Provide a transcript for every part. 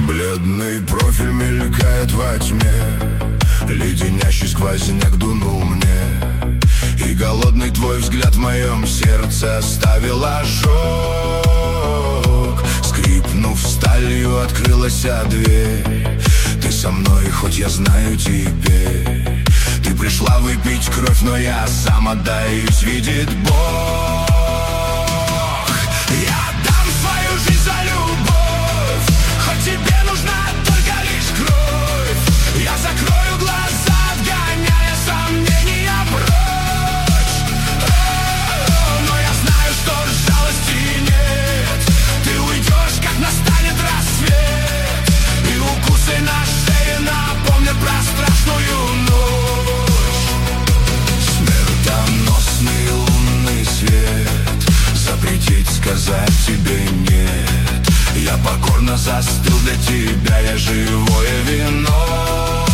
Бледный профиль мелькает во тьме, леденящий сквозняк дунул мне, и голодный твой взгляд в моем сердце оставил ожог. Скрипнув сталью, открылась дверь. Ты со мной, хоть я знаю теперь. Ты пришла выпить кровь, но я сам отдаюсь, видит Бог. Я дам свою жизнь за любовь, хоть тебе нужна только лишь кровь. Я закрою глаза, отгоняя сомнения прочь. Но я знаю, что жалости нет. Ты уйдешь, как настанет рассвет, и укусы на шее напомнят про страшную ночь. Смертоносный лунный свет запретить сказать тебе нет. Я покорно застыл для тебя, я живое вино.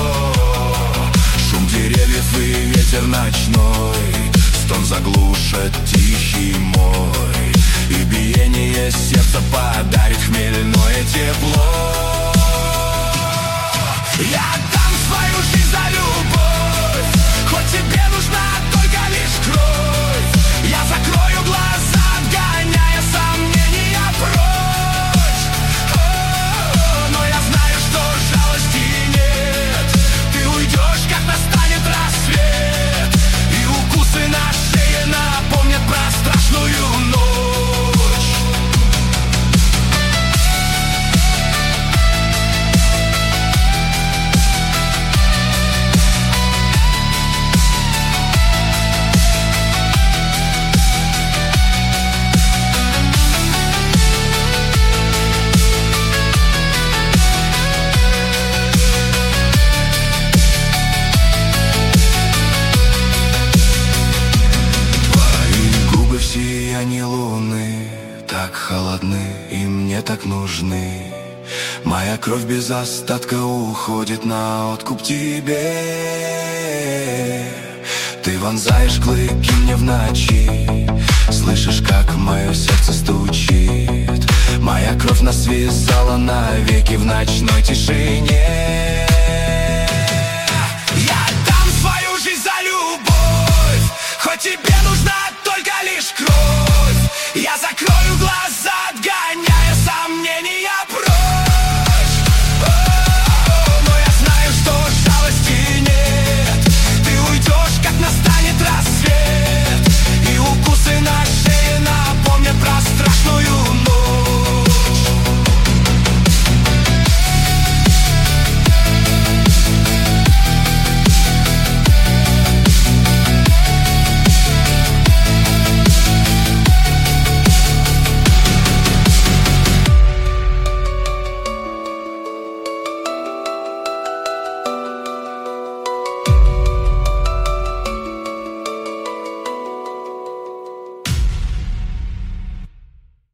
Шум деревьев и ветер ночной, стон заглушит тихий мой, и биение сердца подарит хмельное тепло. Я дам свою жизнь за любовь, хоть тебе нужна только лишь кровь. Я закрою глаза, отгоняя сомнения прочь. Но я знаю, что жалости нет. Ты уйдешь, как настанет рассвет, и укусы на шее напомнят про страшную ночь. Сияние луны так холодны и мне так нужны. Моя кровь без остатка уходит на откуп тебе. Ты вонзаешь клыки мне в ночи, слышишь, как мое сердце стучит. Моя кровь нас связала навеки в ночной тишине. Я дам свою жизнь за любовь, хоть тебе нужна